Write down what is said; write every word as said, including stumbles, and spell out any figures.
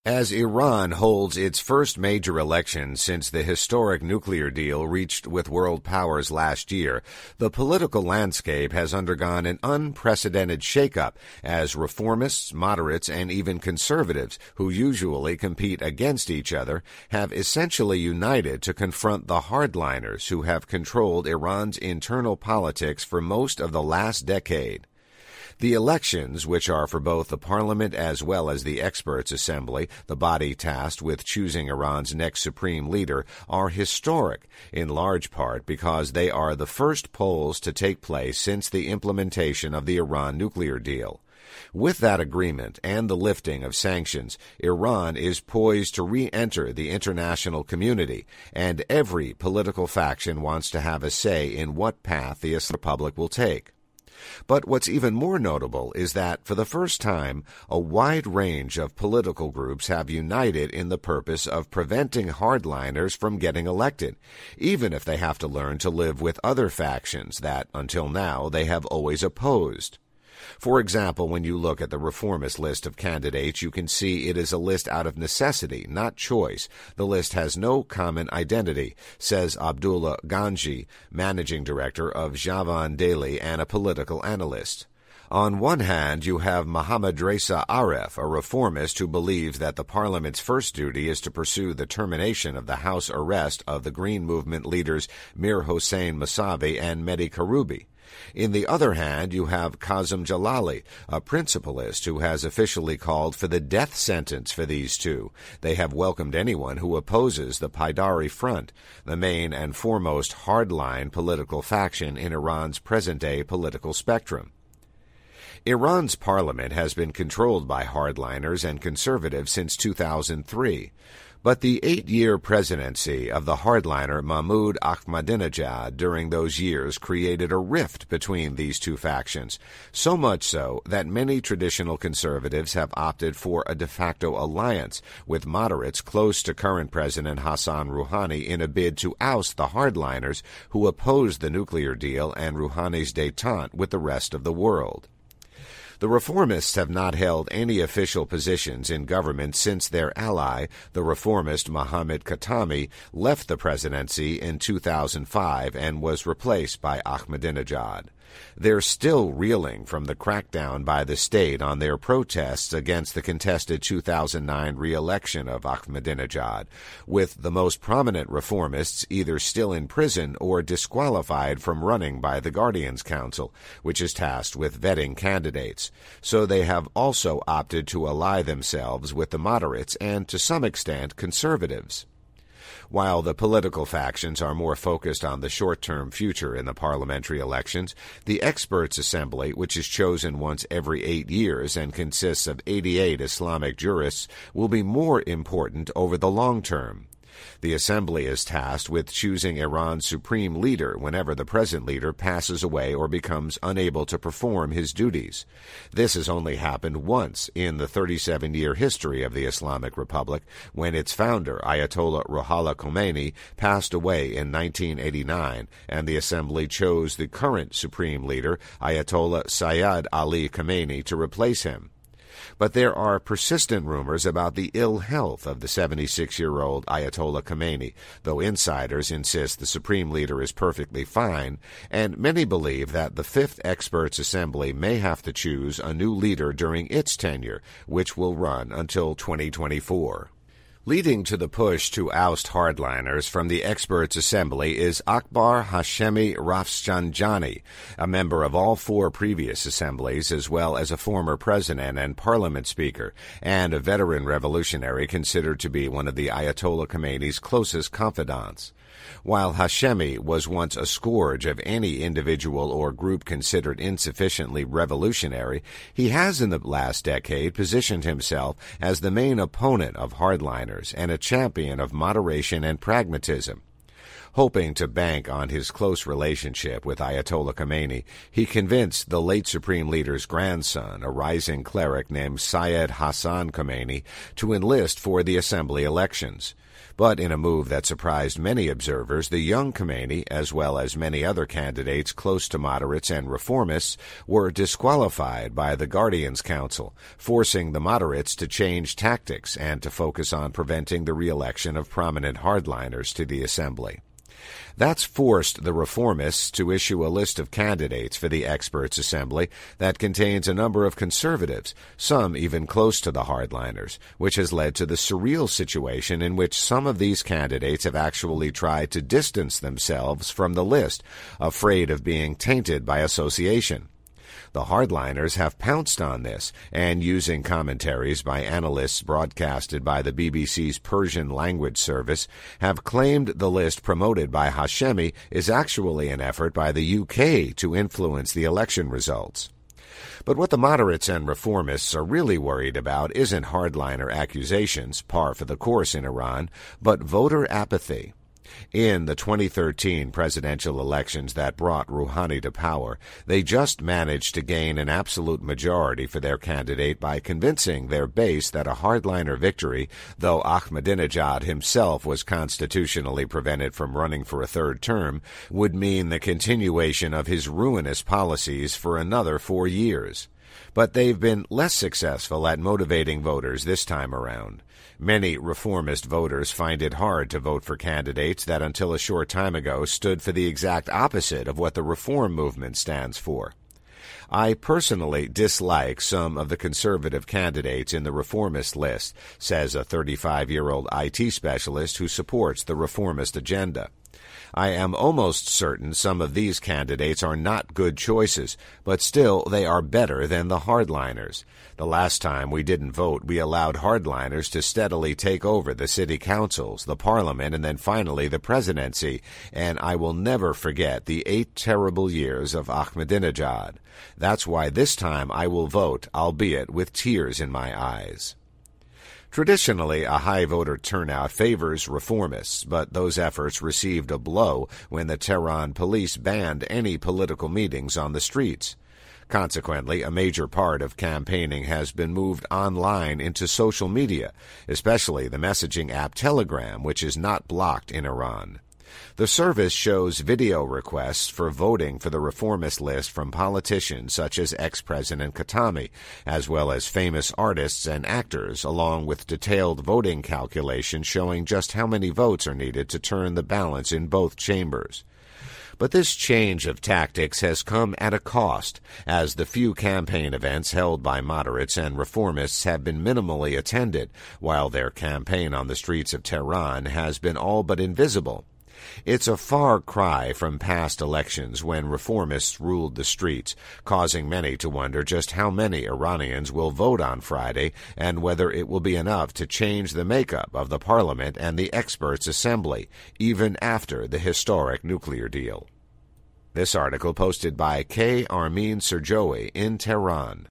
As Iran holds its first major election since the historic nuclear deal reached with world powers last year, the political landscape has undergone an unprecedented shakeup as reformists, moderates, and even conservatives, who usually compete against each other, have essentially united to confront the hardliners who have controlled Iran's internal politics for most of the last decade. The elections, which are for both the parliament as well as the experts' assembly, the body tasked with choosing Iran's next supreme leader, are historic, in large part because they are the first polls to take place since the implementation of the Iran nuclear deal. With that agreement and the lifting of sanctions, Iran is poised to re-enter the international community, and every political faction wants to have a say in what path the Islamic Republic will take. But what's even more notable is that, for the first time, a wide range of political groups have united in the purpose of preventing hardliners from getting elected, even if they have to learn to live with other factions that, until now, they have always opposed. For example, when you look at the reformist list of candidates, you can see it is a list out of necessity, not choice. The list has no common identity, says Abdullah Ganji, managing director of Javan Daily and a political analyst. On one hand, you have Mohammad Reza Aref, a reformist who believes that the parliament's first duty is to pursue the termination of the House arrest of the Green Movement leaders Mir Hossein Mousavi and Mehdi Karoubi. In the other hand, you have Qasem Jalali, a principalist who has officially called for the death sentence for these two. They have welcomed anyone who opposes the Paidari Front, the main and foremost hardline political faction in Iran's present-day political spectrum. Iran's parliament has been controlled by hardliners and conservatives since two thousand three. But the eight-year presidency of the hardliner Mahmoud Ahmadinejad during those years created a rift between these two factions, so much so that many traditional conservatives have opted for a de facto alliance with moderates close to current President Hassan Rouhani in a bid to oust the hardliners who opposed the nuclear deal and Rouhani's détente with the rest of the world. The reformists have not held any official positions in government since their ally, the reformist Mohammad Khatami, left the presidency in two thousand five and was replaced by Ahmadinejad. They're still reeling from the crackdown by the state on their protests against the contested two thousand nine re-election of Ahmadinejad, with the most prominent reformists either still in prison or disqualified from running by the Guardians Council, which is tasked with vetting candidates. So they have also opted to ally themselves with the moderates and, to some extent, conservatives. While the political factions are more focused on the short-term future in the parliamentary elections, the Experts' Assembly, which is chosen once every eight years and consists of eighty-eight Islamic jurists, will be more important over the long term. The Assembly is tasked with choosing Iran's supreme leader whenever the present leader passes away or becomes unable to perform his duties. This has only happened once in the thirty-seven-year history of the Islamic Republic, when its founder, Ayatollah Ruhollah Khomeini, passed away in nineteen eighty-nine, and the Assembly chose the current supreme leader, Ayatollah Sayyid Ali Khamenei, to replace him. But there are persistent rumors about the ill health of the seventy-six-year-old Ayatollah Khomeini, though insiders insist the supreme leader is perfectly fine, and many believe that the Fifth Experts' Assembly may have to choose a new leader during its tenure, which will run until twenty twenty-four. Leading to the push to oust hardliners from the Experts' Assembly is Akbar Hashemi Rafsanjani, a member of all four previous assemblies, as well as a former president and parliament speaker, and a veteran revolutionary considered to be one of the Ayatollah Khomeini's closest confidants. While Hashemi was once a scourge of any individual or group considered insufficiently revolutionary, he has in the last decade positioned himself as the main opponent of hardliners and a champion of moderation and pragmatism. Hoping to bank on his close relationship with Ayatollah Khomeini, he convinced the late Supreme Leader's grandson, a rising cleric named Syed Hassan Khomeini, to enlist for the assembly elections. But in a move that surprised many observers, the young Khomeini, as well as many other candidates close to moderates and reformists, were disqualified by the Guardians Council, forcing the moderates to change tactics and to focus on preventing the re-election of prominent hardliners to the assembly. That's forced the reformists to issue a list of candidates for the experts' assembly that contains a number of conservatives, some even close to the hardliners, which has led to the surreal situation in which some of these candidates have actually tried to distance themselves from the list, afraid of being tainted by association. The hardliners have pounced on this, and using commentaries by analysts broadcasted by the B B C's Persian language service, have claimed the list promoted by Hashemi is actually an effort by the U K to influence the election results. But what the moderates and reformists are really worried about isn't hardliner accusations, par for the course in Iran, but voter apathy. In the twenty thirteen presidential elections that brought Rouhani to power, they just managed to gain an absolute majority for their candidate by convincing their base that a hardliner victory, though Ahmadinejad himself was constitutionally prevented from running for a third term, would mean the continuation of his ruinous policies for another four years. But they've been less successful at motivating voters this time around. Many reformist voters find it hard to vote for candidates that until a short time ago stood for the exact opposite of what the reform movement stands for. I personally dislike some of the conservative candidates in the reformist list, says a thirty-five-year-old I T specialist who supports the reformist agenda. I am almost certain some of these candidates are not good choices, but still they are better than the hardliners. The last time we didn't vote, we allowed hardliners to steadily take over the city councils, the parliament, and then finally the presidency, and I will never forget the eight terrible years of Ahmadinejad. That's why this time I will vote, albeit with tears in my eyes. Traditionally, a high voter turnout favors reformists, but those efforts received a blow when the Tehran police banned any political meetings on the streets. Consequently, a major part of campaigning has been moved online into social media, especially the messaging app Telegram, which is not blocked in Iran. The service shows video requests for voting for the reformist list from politicians such as ex-President Khatami, as well as famous artists and actors, along with detailed voting calculations showing just how many votes are needed to turn the balance in both chambers. But this change of tactics has come at a cost, as the few campaign events held by moderates and reformists have been minimally attended, while their campaign on the streets of Tehran has been all but invisible. It's a far cry from past elections when reformists ruled the streets, causing many to wonder just how many Iranians will vote on Friday and whether it will be enough to change the makeup of the parliament and the experts' assembly, even after the historic nuclear deal. This article posted by K. Armin Serjoui in Tehran.